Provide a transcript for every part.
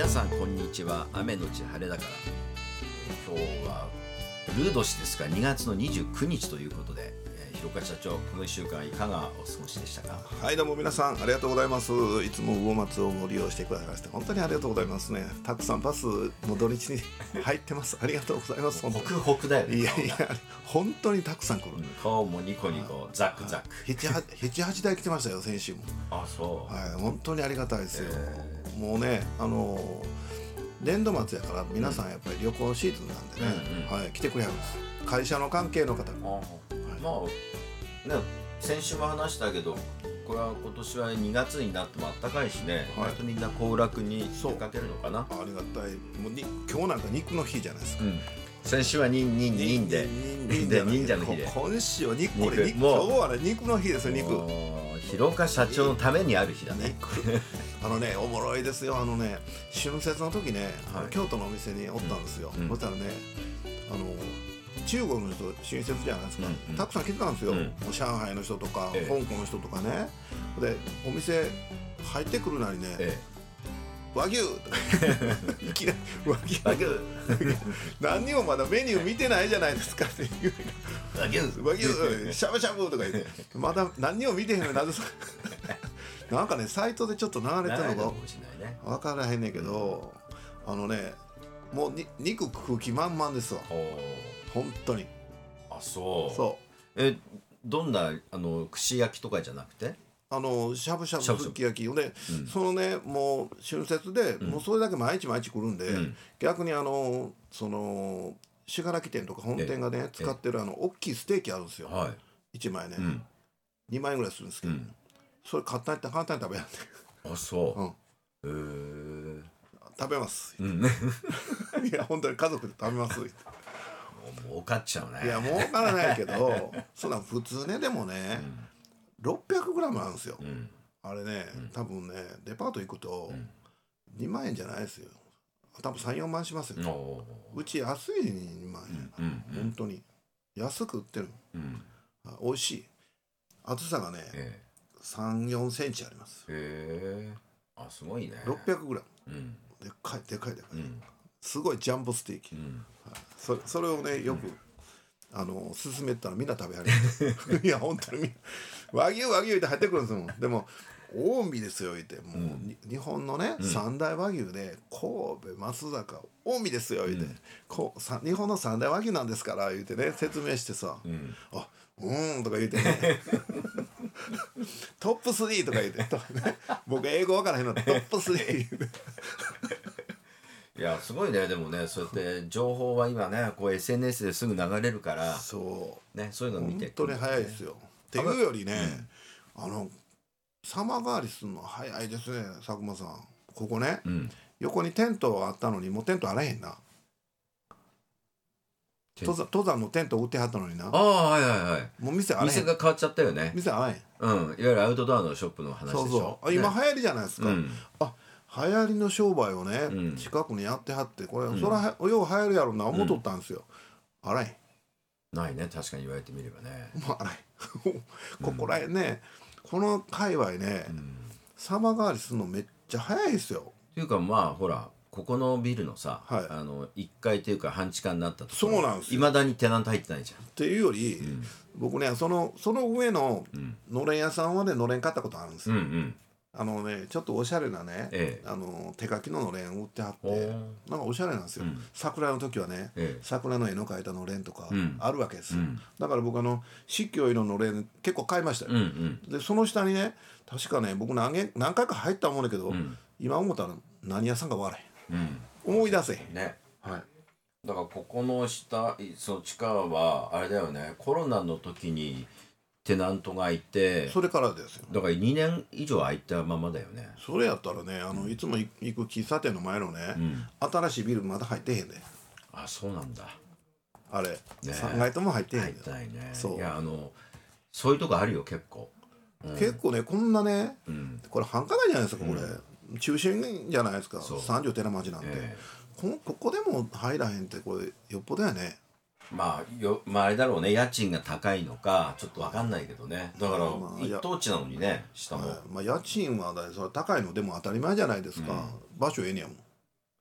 皆さんこんにちは。雨のち晴れだから、今日はルー年ですが2月の29日ということで、広川社長、この1週間いかがお過ごしでしたか？ はい、どうも皆さんありがとうございます。いつも魚松をご利用してくださいまして本当にありがとうございますね。たくさんバスも土日に入ってます。ありがとうございます。 ホクホクだよね。 いや本当にたくさん来る、 顔もニコニコザクザク 7,8 台来てましたよ先週も。 あ、そう、 はい、本当にありがたいですよ。もうね年度末やから皆さんやっぱり旅行シーズンなんでね、はい、来てくれはるんです。会社の関係の方も、 まあね、先週も話したけど、これは今年は2月になっても暖かいしね、 はい、 みんな行楽に出かけるのかな。 ありがたい。もう今日なんか肉の日じゃないですか、 先週は忍で忍者の日で、 今週は肉、今日はね肉の日ですよ。肉、 広岡社長のためにある日だね。 おもろいですよ。春節の時ね、京都のお店におったんですよ。そしたらね、中国の人春節じゃないですか、たくさん来てたんですよ、上海の人とか、香港の人とかね。でお店入ってくるなりね、和牛いきなり和牛何にもまだメニュー見てないじゃないですかっていう和牛しゃぶしゃぶとか言ってまだ何にも見てへんのになぜなんかねサイトでちょっと流れてるのか分からへんねんけど、もう肉食う気満々ですわ本当に。 あ、そうどんな串焼きとかじゃなくてしゃぶしゃぶすき焼きで、そのねもう春節で、もうそれだけ毎日毎日来るんで、逆にその信楽店とか本店がね使ってる大きいステーキあるんですよ、1枚ね、2万円ぐらいするんですけど、それ簡単に食べやんで。 あ、そう、 食べます、いや本当に家族で食べます儲かっちゃうね。 いや儲からないけどそんな普通ねでもね、600g なんですよ、あれね、多分ねデパート行くと2万円じゃないですよ。多分 3,4 万しますよ。うち安い2万円、本当に安く売ってる、美味しい。厚さがね、3,4 センチあります。 あ、すごいね。 600g、でっかい、すごいジャンボステーキ、それをねよく勧めたらみんな食べはるいや本当に和牛って入ってくるんですもん。でも近江ですよ言ってもう、日本のね、三大和牛で神戸松坂近江ですよ言って、日本の三大和牛なんですから言ってね説明してさ、とか言ってねトップ3とか言って僕英語分からへんのトップ3言っていやすごいね。でもね、そうやって情報は今ねこう SNS ですぐ流れるから、そういうの見て本当に早いですよ。っていうよりね、様変わりするの早いですね佐久間さん。ここね、横にテントあったのにもうテントあらへんな。登山のテント売ってはったのにな。もう店あらへん。 店が変わっちゃったよね。 店あらへん。いわゆるアウトドアのショップの話でしょ。 今流行りじゃないですか、流行りの商売をね、近くにやってはって、これ、そらよう流行るやろうな思っとったんですよ、あらへん。 ないね、確かに言われてみればね。 もうあらへんここらへんね、この界隈ね、様変わりするのめっちゃ早いですよ。 っていうかまあほらここのビルのさ、1階っていうか半地下になったところ、 そうなんですよ。 いまだにテナント入ってないじゃん。 っていうより、僕ねその上ののれん屋さんはねのれん買ったことあるんですよ。ちょっとおしゃれなね、手書きののれん売ってはって、なんかおしゃれなんですよ、桜の時はね、桜の絵の描いたのれんとかあるわけですよ、だから僕四季色のれん結構買いましたよ、でその下にね確かね僕何回か入った思うんだけど、今思ったら何屋さんか分からへん、思い出せへんね。だからここの下その地下はあれだよね、コロナの時にテナントがいて、 それからですよ。 だから2年以上空いたままだよね。 それやったらねいつも行く喫茶店の前のね、新しいビルまだ入ってへんで。 あ、そうなんだ。 あれ、3階とも入ってへんで。 入ってないね。いやそういうとこあるよ結構、 結構ねこんなね、これ繁華街じゃないですかこれ、中心じゃないですか、三条寺町なんで、ここでも入らへんってこれよっぽどやね。 まああれだろうね、家賃が高いのかちょっと分かんないけどね。だから一等地なのにね、下も、 家賃はそれ高いのでも当たり前じゃないですか、場所ええねやもん。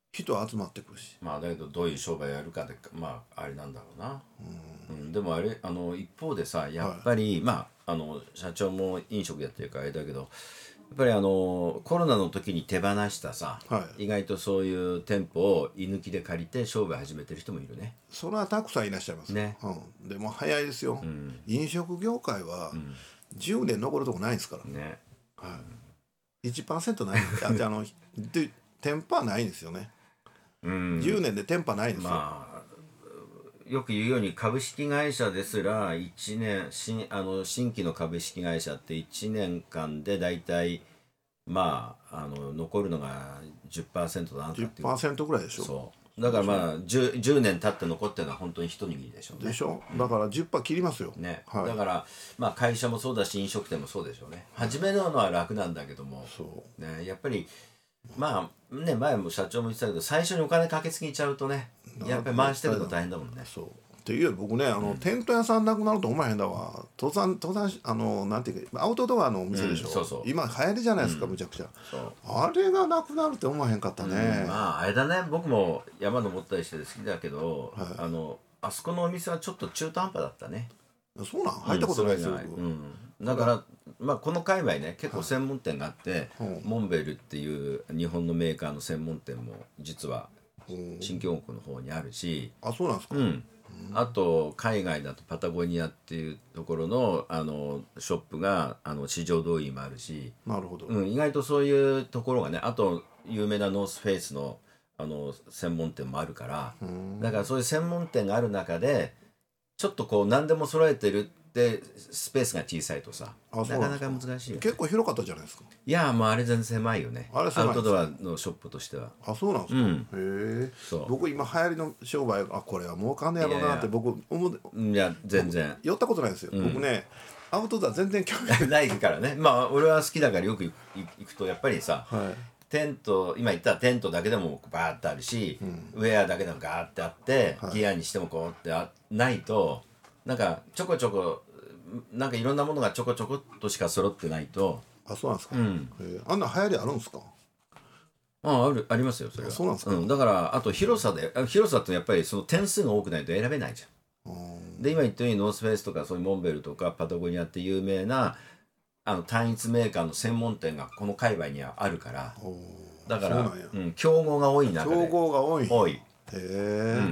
人集まってくるし。 まあだけどどういう商売やるかでまああれなんだろうな。でもあれ一方でさやっぱり、まあ社長も飲食やってるからあれだけど、やっぱりコロナの時に手放したさ、意外とそういう店舗を居抜きで借りて商売始めてる人もいるね。 それはたくさんいらっしゃいますね。でも早いですよ。飲食業界は10年残るとこないですからね。1% ないで店舗はないんですよね。10年で店舗ないんですよ。 まあよく言うように株式会社ですら1年新規の株式会社って1年間でだいたいまあ残るのが 10% だなっていう 10% ぐらいでしょ。 そうだからまあ 10年経って残ってるのは本当に一握りでしょうね。 でしょ。だから 10% 切りますよね、だからまあ会社もそうだし飲食店もそうでしょうね。始めるのは楽なんだけども、ね、やっぱりまあね、前も社長も言ってたけど最初にお金かけすぎちゃうとねやっぱり回してるの大変だもんね。 そうっていうより僕ねテント屋さんなくなると思えへんだわ。登山なんていうかアウトドアのお店でしょ、今流行りじゃないですか、むちゃくちゃ。あれがなくなるって思えへんかったね。 まああれだね、僕も山登ったりして好きだけど、あそこのお店はちょっと中途半端だったね。 そうなん入ったことないですよ。 だからまあこの界隈ね結構専門店があって、モンベルっていう日本のメーカーの専門店も実は新京極の方にあるし、 そうなんですか。 あと海外だとパタゴニアっていうところのショップが市場通りにもあるし、 なるほど、 意外とそういうところがね、あと有名なノースフェイスの専門店もあるから、だからそういう専門店がある中でちょっとこう何でも揃えてるってスペースが小さいとさなかなか難しいよね。 結構広かったじゃないですか。 いやもうあれ全然狭いよね、アウトドアのショップとしては。 そうなんですか。へえ。僕今流行りの商売これは儲かんねやろうなって僕思う。 いや全然寄ったことないですよ、僕ね。アウトドア全然興味ないからね。まあ俺は好きだからよく行くとやっぱりさ、テント今言ったテントだけでもバーってあるし、ウェアだけでもガーってあって、ギアにしてもこうってないとなんかちょこちょこなんかいろんなものがちょこちょこっとしか揃ってないと。 そうなんですか。あんな流行りあるんですか。 ありますよそれは。 そうなんですか。 だからあと広さってやっぱりその点数が多くないと選べないじゃん。で今言ったようにノースフェイスとかそういうモンベルとかパタゴニアって有名な単一メーカーの専門店がこの界隈にはあるから、だから競合が多い中で。 競合が多い。 へえ。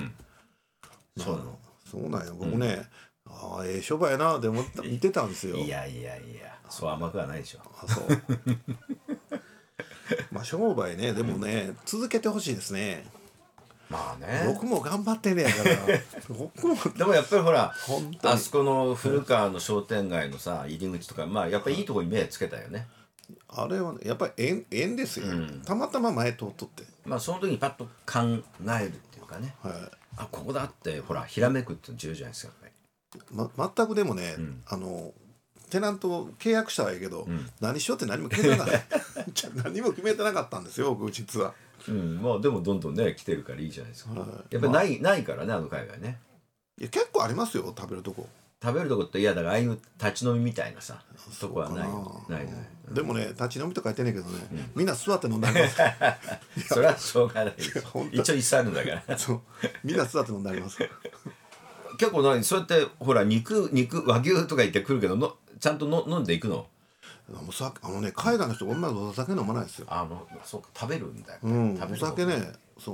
そうなんや。僕ね商売やなって見てたんですよ。 いやそう甘くはないでしょ。 そうまあ商売ねでもね続けてほしいですね。 まあね僕も頑張ってねやから僕もでもやっぱりほらあそこの古川の商店街のさ入り口とかまあやっぱりいいとこに目つけたよね。 あれはねやっぱり縁ですよ、たまたま前通っとってまあその時にパッと考えるっていうかね、ここだってほらひらめくって重要じゃないですか。 全くでもね、テナント契約したらいいけど、何しようって何も決めてなかった何も決めてなかったんですよ僕実は。 まあでもどんどんね来てるからいいじゃないですか。やっぱりないからね海外ね。 いや結構ありますよ食べるとこってだからああいう立ち飲みみたいなさとこはない。 でもね立ち飲みとか言ってんねんけどね、みんな座って飲んでありますそれはしょうがないです一応一切あるんだからそうみんな座って飲んであります結構そうやってほら肉和牛とか言ってくるけどちゃんと飲んでいくの。 海外の人こんなお酒飲まないですよ。 そうか食べるんだよ。 お酒ね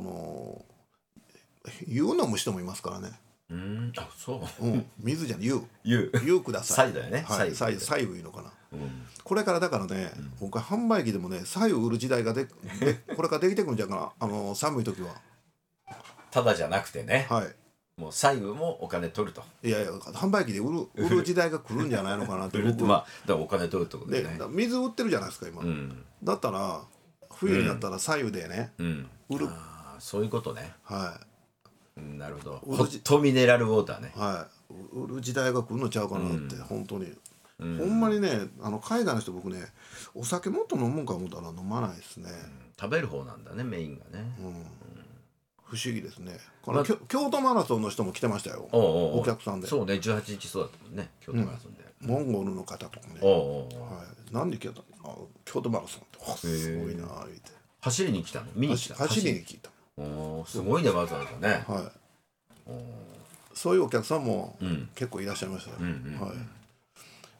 湯飲む人もいますからね。 そう。 水じゃん湯ください。 菜だよね。 菜いいのかな。これからだからね僕は販売機でもね菜を売る時代がこれからできてくるんじゃないかな寒い時は。 ただじゃなくてね。もう左右もお金取ると。 いや販売機で売る時代が来るんじゃないのかなってまあだからお金取るってことでね。 水売ってるじゃないですか今、だったら冬になったら左右でね、売る。 そういうことね。なるほど。ホットミネラルウォーターね。 売る時代が来るのちゃうかなって、本当に、ほんまにね海外の人僕ねお酒もっと飲むんか思ったら飲まないですね。 食べる方なんだねメインがね。 不思議ですね。京都マラソンの人も来てましたよお客さんで。 そうね18日そうだったもんね京都マラソンで。 モンゴルの方とかね。なんで来たの京都マラソンってすごいなって。 走りに来たの見に来た。 走りに来た。 すごいね、わざわざね。 はい、そういうお客さんも結構いらっしゃいましたよ、はい、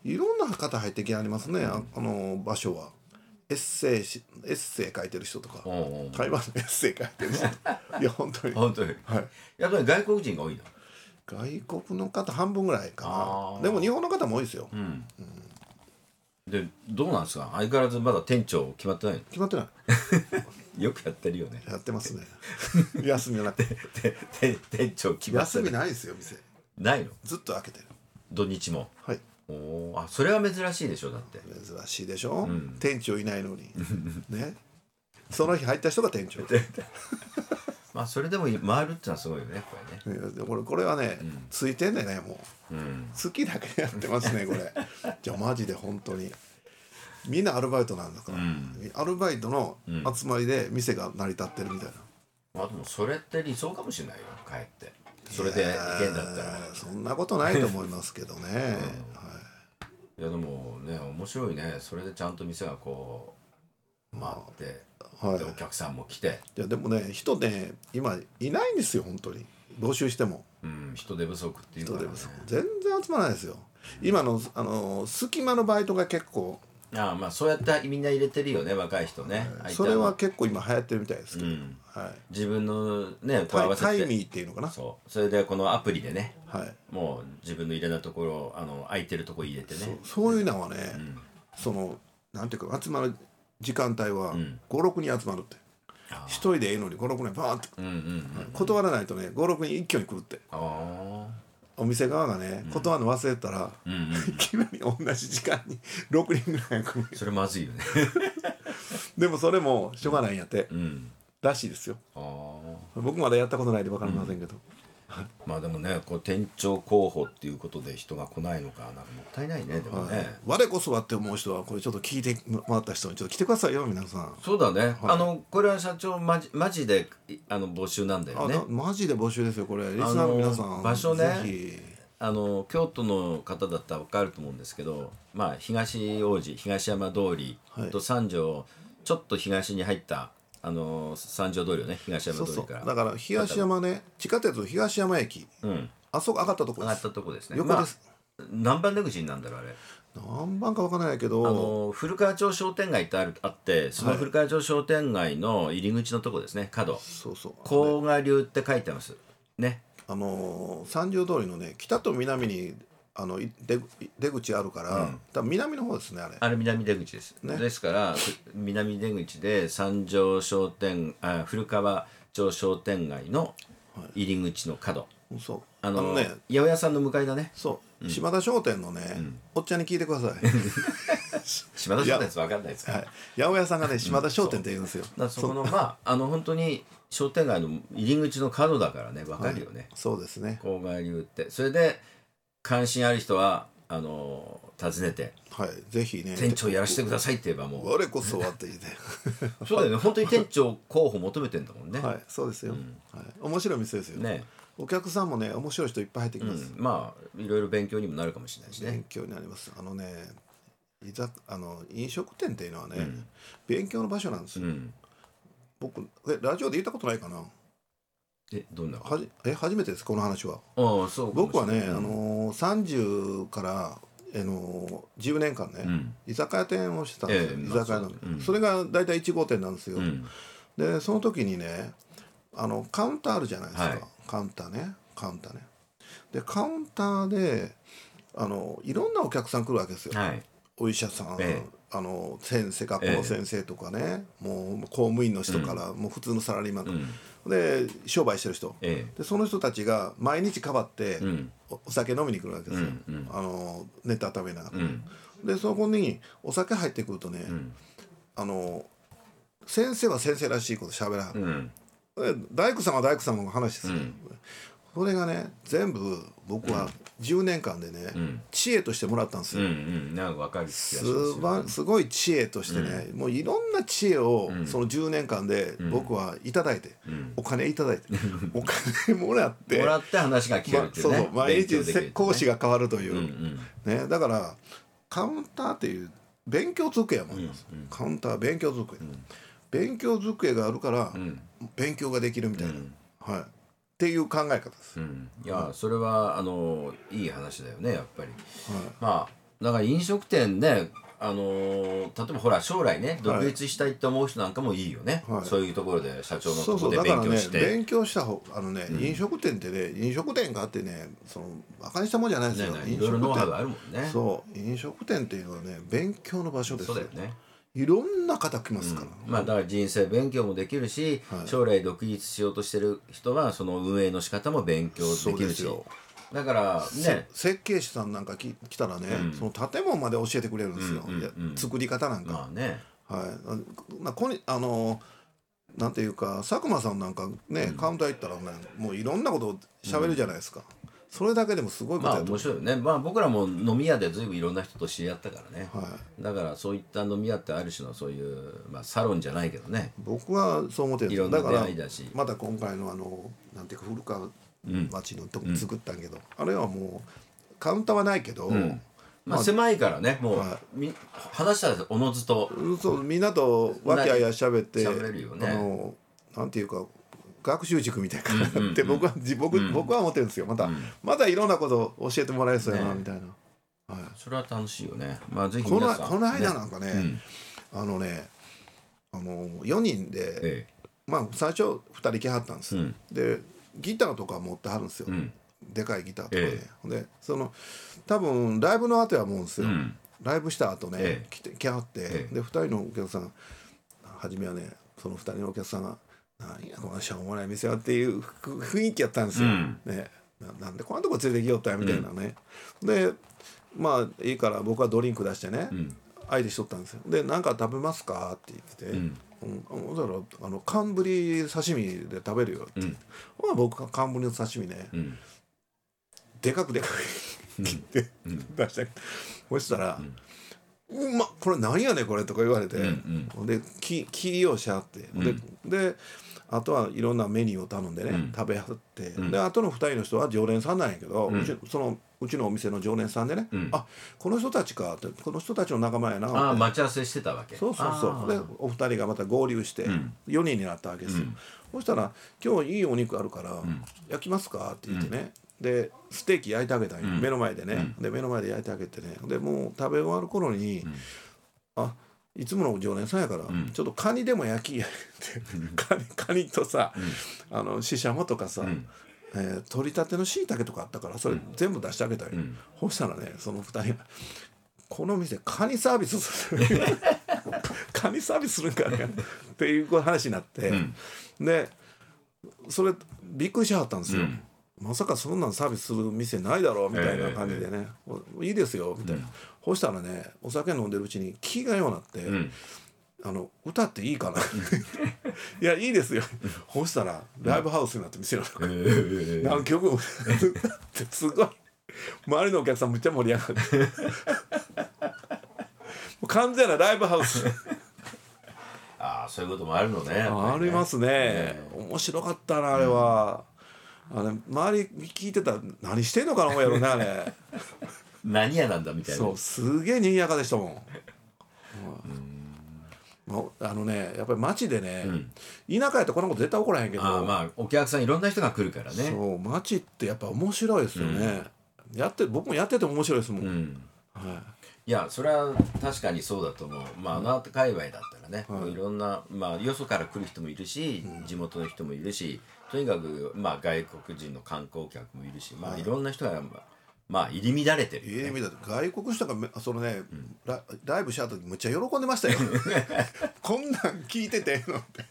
いろんな方入ってきありますね、場所は。エッセイ書いてる人とか、台湾のエッセイ書いてる人とかいや本当に、 はい、やっぱり外国人が多いの？ 外国の方半分ぐらいかな。でも日本の方も多いですよ、 でどうなんですか、相変わらずまだ店長決まってないの？ 決まってないよくやってるよね。 やってますね休みなくて店長決まって休みないですよ、店ないの？ ずっと開けてる、 土日も。 はい。 それは珍しいでしょ。だって珍しいでしょ、店長いないのにね、その日入った人が店長まあそれでも回るってのはすごいよね、やっぱりね。 これはね、ついてんでね、もう、好きだけやってますねこれじゃあマジで本当にみんなアルバイトなんだから、アルバイトの集まりで店が成り立ってるみたいな。 でもそれって理想かもしれないよ、かえってそれでいけんだったら。 そんなことないと思いますけどね、 いやでもね、面白いね。それでちゃんと店がこう回って、でお客さんも来て。 いやでもね、人ね今いないんですよ、本当に募集しても、 人手不足っていうからね。 全然集まらないですよ。今の隙間のバイトが結構、 まあそうやってみんな入れてるよね、若い人ね。 それは結構今流行ってるみたいですけど、 自分のねこう合わせてタイミーっていうのかな。 それでこのアプリでね、もう自分の入れなところ、空いてるところ入れてね。 そういうのはね、なんていうか集まる時間帯は56人集まるって。一人でいいのに56人バーンって、断らないとね56人一挙に来るって。お店側がね断るの忘れたら、いきなり同じ時間に6人ぐらい来る。 それまずいよねでもそれもしょうがないんやって、らしいですよ。僕まだやったことないで分かりませんけど、 まあでもね、こう店長候補っていうことで人が来ないのか、なんかもったいないね。でもね、 我こそはって思う人はこれちょっと聞いてもらった人にちょっと来てくださいよ、皆さん。 そうだね、これは社長マジで募集なんだよね。 マジで募集ですよこれ。リスナーの皆さん、 場所ね、京都の方だったら分かると思うんですけど、まあ東大路、東山通りと三条、ちょっと東に入った三条通りをね、東山通りから。 だから東山ね、地下鉄東山駅、あそこ上がったとこです。 上がったとこですね。 横です。 何番出口になんだろう、あれ。 何番か分からないけど、 古川町商店街ってあって、その古川町商店街の入り口のとこですね、角。甲賀流って書いてますね。 三条通りのね、北と南に出口あるから、多分南の方ですね、 あれ南出口です、ですから南出口で三条商店古川町商店街の入り口の角、 そう八百屋さんの向かいだね。 そう島田商店のね、おっちゃんに聞いてください島田商店って分かんないですか？ 八百屋さんがね島田商店って言うんですよ。 そこの本当に商店街の入り口の角だからね、分かるよね。 そうですね、 郊外流って。それで関心ある人は訪ねて、 ぜひね、 店長やらせてくださいって言えば、もう我こそはって言ってそうだよね、本当に店長候補求めてんだもんね。 そうですよ、面白い店ですよね。お客さんもね面白い人いっぱい入ってきます。 まあいろいろ勉強にもなるかもしれないしね。 勉強になります。飲食店っていうのはね、勉強の場所なんですよ。僕ラジオで言ったことないかな。 どんな初めてです、この話は。 僕はね、30から10年間ね、居酒屋店をしてたんですよ。居酒屋の、それが大体1号店なんですよ。でその時にね、カウンターあるじゃないですか、カウンターね。でカウンターでいろんなお客さん来るわけですよ。お医者さん、先生、学校の先生とかね、もう公務員の人から、もう普通のサラリーマンで商売してる人、でその人たちが毎日かばって、お酒飲みに来るわけですよ、ネタ食べながら。でそこにお酒入ってくるとね、先生は先生らしいことしゃべらん、大工さんは大工さんの話ですよ、それがね全部僕は10年間でね、知恵としてもらったんですよ。 なんか分かる気がします。すごい知恵としてね、もういろんな知恵をその10年間で僕はいただいて、お金いただいて、お金もらって話が聞けるっていうね。 毎日講師が変わるというね。だからカウンターっていう勉強机やもんです。カウンター勉強机、勉強机があるから、 勉強ができるみたいな、はい、っていう考え方です、 いやそれはいい話だよねやっぱり、まあだから飲食店ね例えばほら将来ね独立したいって思う人なんかもいいよね、そういうところで社長のところで勉強して、 だからね勉強した方飲食店ってね飲食店があってね馬鹿にしたもんじゃないですよ、 いろいろノウハウがあるもんね。 そう飲食店っていうのはね勉強の場所ですよ。 そうだよね。 いろんな方来ますから、 まあだから人生勉強もできるし、将来独立しようとしてる人はその運営の仕方も勉強できるし、だからね設計士さんなんか来たらね、その建物まで教えてくれるんですよ、作り方なんか、 まあね、 なんていうか佐久間さんなんかね、カウンター行ったらねもういろんなことを喋るじゃないですか、それだけでもすごいことやと面白いよね。僕らも飲み屋でずいぶんいろんな人と知り合ったからね、だからそういった飲み屋ってある種のそういう、サロンじゃないけどね、 僕はそう思ってるんですよ。 いろんな出会いだし、 また今回のなんていうか古川町のとこ作ったんけど、あれはもうカウンターはないけど、 狭いからねもう、話したらおのずとみんなと和気あいあい喋って喋るよね。 なんていうか学習塾みたいなって僕は思ってるんですよ。またいろんなことを教えてもらえそうやなみたいな、 それは楽しいよね。ぜひこ皆さんの間なんかね、4人で、最初2人来はったんです、でギターとか持ってはるんですよ、でかいギターとかね、で多分ライブの後や思うんですよ、ライブした後ね、来はって、で2人のお客さん初めはねその2人のお客さんが「なんやこのしょうもない店は」っていう雰囲気やったんですよ、なんでこんなとこ連れてきよったんやみたいなね、でいいから僕はドリンク出してね、相手しとったんですよ。で「何か食べますか?」って言ってて、だから寒ぶり刺身で食べるよって、僕が寒ぶりの刺身ね、でかく切って出して、そしたら「これ何やねんこれ」とか言われて、で切りようしはって、であとはいろんなメニューを頼んでね、食べはって、であとの2人の人は常連さんなんやけど、うちのお店の常連さんでね、あこの人たちかって、この人たちの仲間やなって、 待ち合わせしてたわけ。 そうでお二人がまた合流して4人になったわけですよ、そしたら「今日いいお肉あるから焼きますか?」って言ってね、でステーキ焼いてあげたんよ、目の前でね、で目の前で焼いてあげてね、でもう食べ終わる頃にいつもの常連さんやから、ちょっとカニでも焼きやってカニとさ、ししゃもとかさ、取りたてのしいたけとかあったからそれ全部出してあげたよ、そしたらねその2人が「この店カニサービスするカニサービスするんかね」っていう話になって、でそれびっくりしはったんですよ、まさかそんなんサービスする店ないだろうみたいな感じでね、いいですよみたいな、そしたらねお酒飲んでるうちに気がようなって、歌っていいかないやいいですよそしたらライブハウスになって店の中何曲も歌ってすごい周りのお客さんむっちゃ盛り上がってもう完全なライブハウスそういうこともあるのね。 ありますね、面白かったなあれは、周り聞いてたら何してんのかな思うやろねあれ何屋なんだみたいな。 そうすげえ賑やかでしたもん。やっぱり街でね、田舎やとこんなこと絶対起こらへんけど、 お客さんいろんな人が来るからね。 そう街ってやっぱ面白いですよね、僕もやってても面白いですもん、 いやそれは確かにそうだと思う。界隈だったらね、いろんな、よそから来る人もいるし、地元の人もいるし、とにかく、外国人の観光客もいるし、いろんな人が、入り乱れてるよね。 外国人がライブした時むっちゃ喜んでましたよこんなん聞いててのって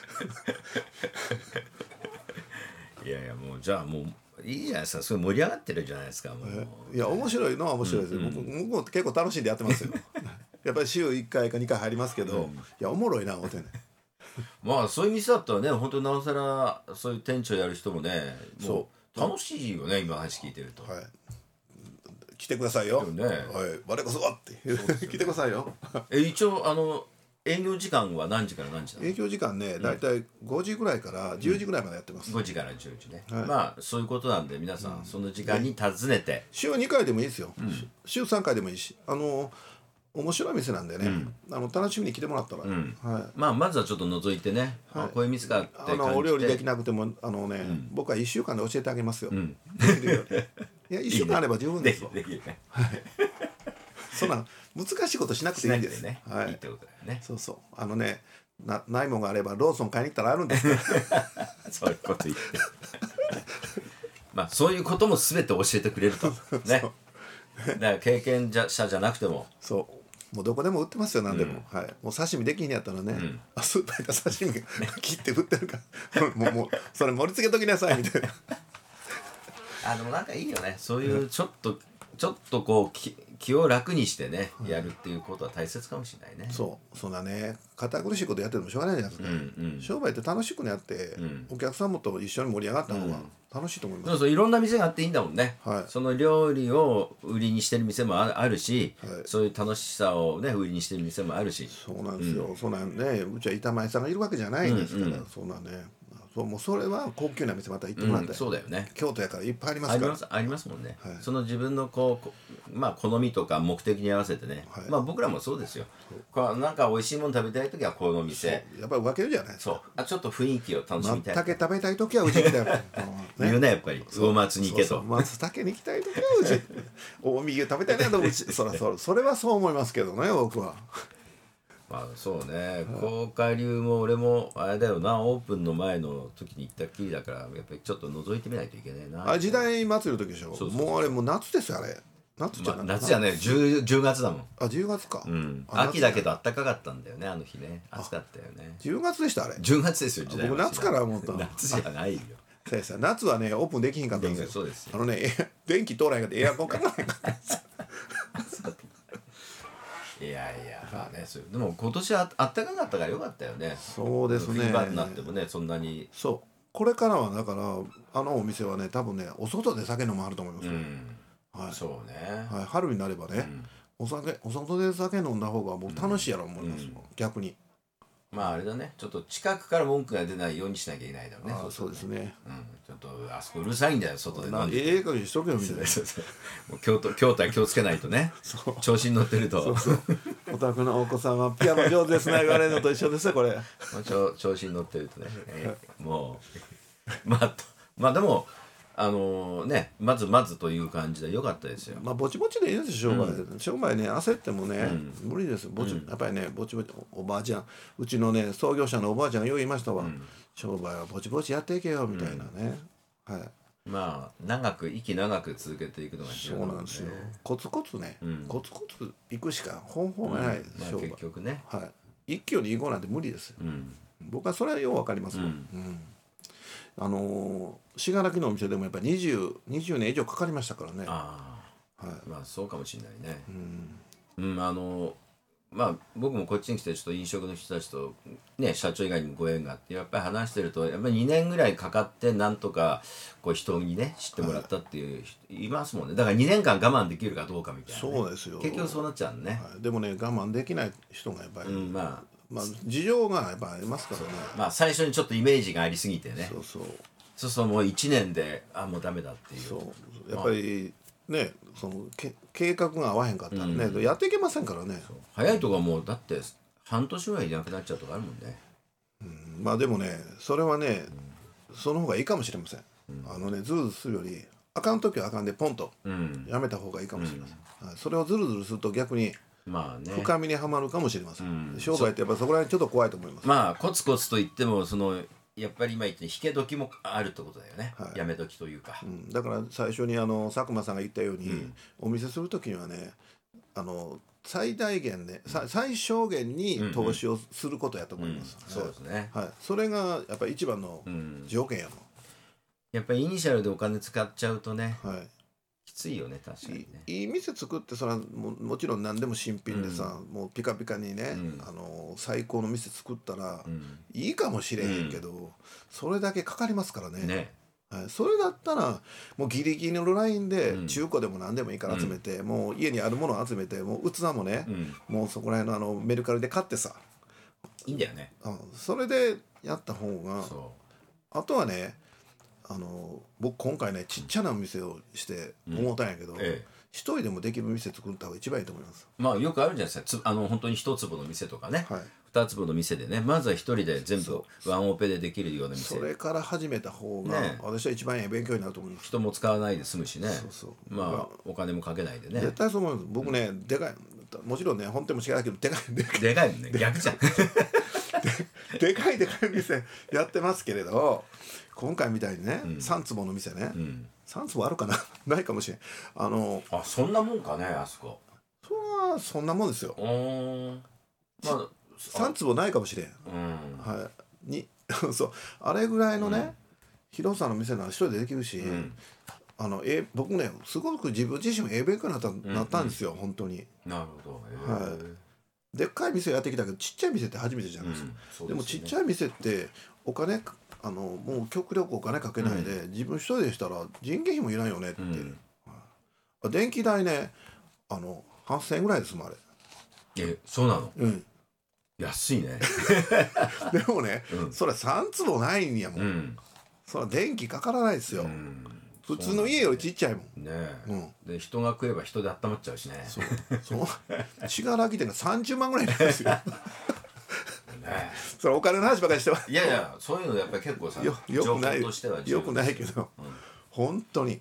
いやもうじゃあもういいじゃないですか。それ盛り上がってるじゃないですか。もういや面白いのは面白いですよ、僕も結構楽しんでやってますよやっぱり週1回か2回入りますけど、いやおもろいな思ってねそういう店だったらね、本当になおさらそういう店長やる人もね、もう楽しいよね、今話聞いてると。 来てくださいよ、我こそはって来てくださいよ一応営業時間は何時から何時なの？ 営業時間ね、だいたい5時ぐらいから10時ぐらいまでやってます、 5時から10時ね、そういうことなんで皆さんその時間に訪ねて、 週2回でもいいですよ、週3回でもいいし、 面白い店なんでね、楽しみに来てもらったら、 まあまずはちょっと覗いてね、こういう店があって感じて、 お料理できなくても僕は1週間で教えてあげますよ、できるように。いや1週間あれば十分ですよ。 できるね。 そんな難しいことしなくていいんです。 ね。いいってことだよね。 そうそうないもんがあればローソン買いに行ったらあるんですからそういうこと言ってまあそういうことも全て教えてくれるとね。だから経験者じゃなくてももうどこでも売ってますよ何でも、もう刺身できんやったらね、スーパーで刺身切って売ってるからもうそれ盛り付けときなさいみたいなでもなんかいいよね、そういうちょっとこう気を楽にしてね、やるっていうことは大切かもしれないね。 そんなね堅苦しいことやっててもしょうがないじゃないですか、商売って楽しくやって、お客さんもと一緒に盛り上がった方が楽しいと思います。 そういろんな店があっていいんだもんね、その料理を売りにしてる店もあるし、そういう楽しさをね売りにしてる店もあるし。 そうなんですよ、そうなんね、うちは板前さんがいるわけじゃないんですから、そんなねもうそれは高級な店また行ってもらって、 そうだよね、 京都やからいっぱいありますから。 ありますもんね、その自分の好みとか目的に合わせてね、僕らもそうですよ。なんか美味しいもの食べたい時はこの店、 やっぱり分けるじゃないですか。 ちょっと雰囲気を楽しみたい。 松茸食べたい時はうち来たよ言うね、やっぱり魚松に行けと。 松茸に行きたい時はうち近江牛食べたいなとうちそれはそう思いますけどね、僕は。 そうね、甲賀流も俺もあれだよな、オープンの前の時に行ったっきりだから、やっぱりちょっと覗いてみないといけないな。時代祭りの時でしょ。もうあれもう夏ですよ、あれ。夏じゃない、 夏じゃね、10月だもん。 10月か。 秋だけど暖かかったんだよね、あの日ね。暑かったよね。 10月でした、あれ。 10月ですよ、時代祭り。 僕夏から思った。 夏じゃないよ。 夏はねオープンできひんかったんですよ。 そうですよ。 電気通らへんかってエアコンかからへんかったんですよ。 いやでも今年はあったかかったからよかったよね。 そうですね。 冬場になってもね、そんなに。 これからはだからお店はね多分ねお外で酒飲むあると思います。 そうね。 春になればね、お外で酒飲んだ方がもう楽しいやろ思いますもん、逆に。 あれだね、ちょっと近くから文句が出ないようにしなきゃいけないだろうね。 そうですね。 ちょっとあそこうるさいんだよ、外で飲んで。 ええ加減しとけよみたいな。 京都は気をつけないとね。調子に乗ってると。 お宅のお子さんはピアノ上手ですね言われるのと一緒ですよこれ。 調子に乗ってるとね、もうでもまずという感じでよかったですよ。 ぼちぼちでいいですよ、商売ね焦ってもね無理ですよ。やっぱりねぼちぼち、おばあちゃん、うちのね創業者のおばあちゃんがよう言いましたわ、商売はぼちぼちやっていけよみたいなね。 息長く続けていくのが重要なんですよ。 コツコツね、コツコツ行くしか方法がない商売。 結局ね、 一挙に行こうなんて無理ですよ。僕はそれはよう分かりますよ。信楽のお店でもやっぱり20年以上かかりましたからね。 そうかもしれないね。僕もこっちに来てちょっと飲食の人たちとね、社長以外にもご縁があってやっぱり話してると、やっぱり2年ぐらいかかってなんとかこう人にね知ってもらったっていう人いますもんね。だから2年間我慢できるかどうかみたいな、 そうですよ。 結局そうなっちゃうね。 でもね我慢できない人がやっぱり事情がやっぱありますからね。 最初にちょっとイメージがありすぎてね。そうもう1年でもうダメだっていう。 やっぱりね、その計画が合わへんかったらね、やっていけませんからね。 早いとこもうだって半年ぐらいいなくなっちゃうとかあるもんね。 でもねそれはね、その方がいいかもしれません。ズルズルするよりあかん時はあかんでポンとやめた方がいいかもしれません。それをズルズルすると逆に深みにはまるかもしれません。商売ってやっぱそこら辺ちょっと怖いと思います。 コツコツと言ってもやっぱり今言って引け時もあるってことだよね、やめ時というか。 だから最初に佐久間さんが言ったように、お見せする時にはね最大限ね、最小限に投資をすることやと思います。 そうですね。 それがやっぱり一番の条件やもん。 やっぱりイニシャルでお金使っちゃうとね、きついよね。確かにね。 いい店作ってそれはもちろん何でも新品でさ、もうピカピカにね、最高の店作ったらいいかもしれへんけど、それだけかかりますからね。それだったらもうギリギリのラインで中古でも何でもいいから集めて、もう家にあるものを集めて、もう器もね、もうそこら辺のメルカリで買ってさ、 いいんだよね。 それでやった方が、あとはね僕今回ねちっちゃなお店をして思ったんやけど、一人でもできる店作った方が一番いいと思います。 まあよくあるじゃないですか。本当に一坪の店とかね、二坪の店でね、まずは一人で全部ワンオペでできるような店、 それから始めた方が、私は一番いい勉強になると思います。 人も使わないで済むしね。まあお金もかけないでね。 絶対そう思います。僕ね、でかい、もちろんね本店も違うけどでかいもんね、逆じゃんでかい店やってますけれど、今回みたいにね、3坪の店ね、3坪あるかなないかもしれん。 そんなもんかね、あそこ。 そんなもんですよ。 まあ 3坪ないかもしれん。そう、あれぐらいのね、広さの店なら一人でできるし、僕ねすごく自分自身も勉強になったんですよ、本当に。 なるほど。 でっかい店やってきたけどちっちゃい店って初めてじゃないですか。でもちっちゃい店ってお金もう極力お金かけないで、自分一人でしたら人件費もいらんよねって、電気代ね8000円ぐらいですもんあれ。 そうなの？安いねでもね、それ3坪ないんやもん、それは電気かからないですよ、普通の家よりちっちゃいもんね。で人が食えば人で温まっちゃうしね。信楽店が30万ぐらいなんですよそれお金の話ばかりしては、 いやいや、そういうのやっぱり結構さ、 よくないよくないけど、本当に、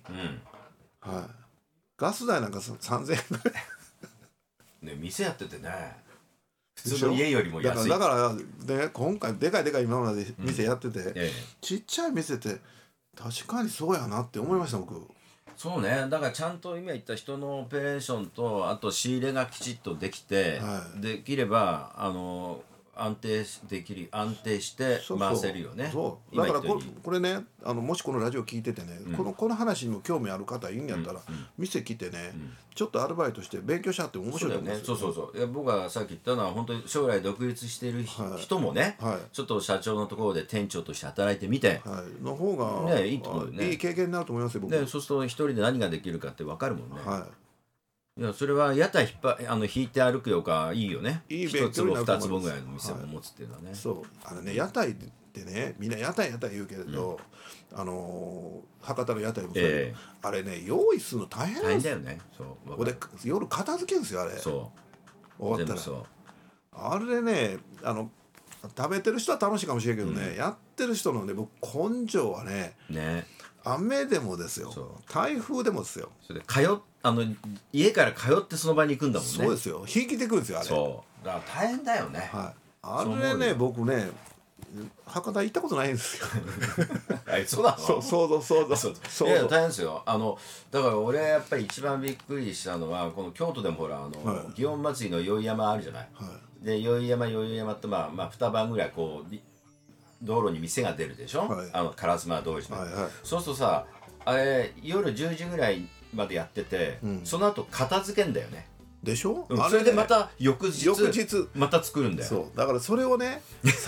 ガス代なんか3000円ぐらいね、店やっててね、普通の家よりも安い。 だからね、今回でかい今まで店やってて、ちっちゃい店って確かにそうやなって思いました僕。 そうね、だからちゃんと今言った人のオペレーションと、あと仕入れがきちっとできて、できれば安定して回せるよね。 だからこれね、もしこのラジオ聞いててね、この話にも興味ある方いるんやったら、店来てね、ちょっとアルバイトして勉強しちゃって面白いと思うんですよ。 そう。いや僕がさっき言ったのは本当に将来独立している人もね、ちょっと社長のところで店長として働いてみて、 の方がいいと思うね。 いい経験になると思いますよ僕。 そうすると一人で何ができるかって分かるもんね。いや、それは屋台引いて歩くよかいいよね。 いい勉強になると思います。 1坪2坪ぐらいの店を持つっていうのはね。 そう屋台ってね、みんな屋台言うけれど、博多の屋台もそうあれね、用意するの大変なんですよ。 大変だよね。 で夜片付けるんですよあれ。終わったらあれね、食べてる人は楽しいかもしれんけどね、やってる人のね、僕根性はね、雨でもですよ、台風でもですよ。 それで家から通ってその場に行くんだもんね。 そうですよ、引きてくるんですよあれ。 だから大変だよね。 あれね、僕ね博多行ったことないんですよそうなの？ そう。 いや大変ですよ。だから俺やっぱり一番びっくりしたのは、この京都でもほら祇園祭の宵山あるじゃない。で宵山ってまあ2晩ぐらいこう道路に店が出るでしょ、烏丸通りに。そうするとさ、あれ夜10時ぐらいまでやってて、その後片付けんだよね。 でしょ、 それでまた翌日また作るんだよ。 そうだからそれをね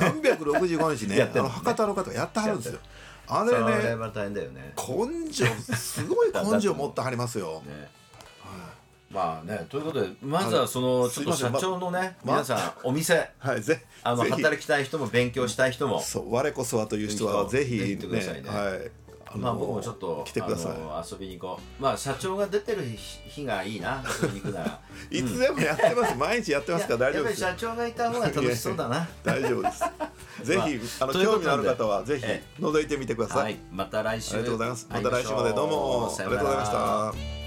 365日ね博多の方がやってはるんですよ。あれね、 それは大変だよね。 根性、すごい根性持ってはりますよ。 まあね、ということでまずはちょっと社長のね、皆さんお店働きたい人も勉強したい人も、 我こそはという人はぜひ行ってくださいね。僕もちょっと来てください。 遊びに行こう。まあ社長が出てる日がいいな、遊びに行くなら。 いつでもやってます。毎日やってますから大丈夫です。 やっぱり社長がいた方が楽しそうだな。 大丈夫です。ぜひ興味のある方はぜひ覗いてみてください。 また来週。 ありがとうございます。また来週までどうもありがとうございました。